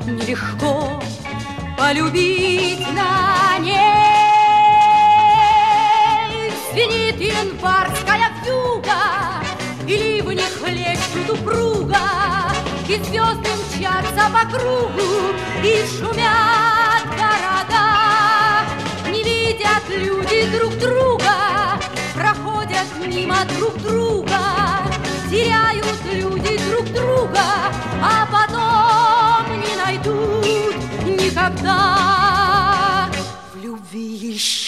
нелегко полюбить на ней. Звенит январская вьюга, и ливни хлещут упруга, и звезды мчатся по кругу, и шумят города. Не видят люди друг друга, проходят мимо друг друга, теряют люди друг друга, а потом не найдут никогда в любви еще.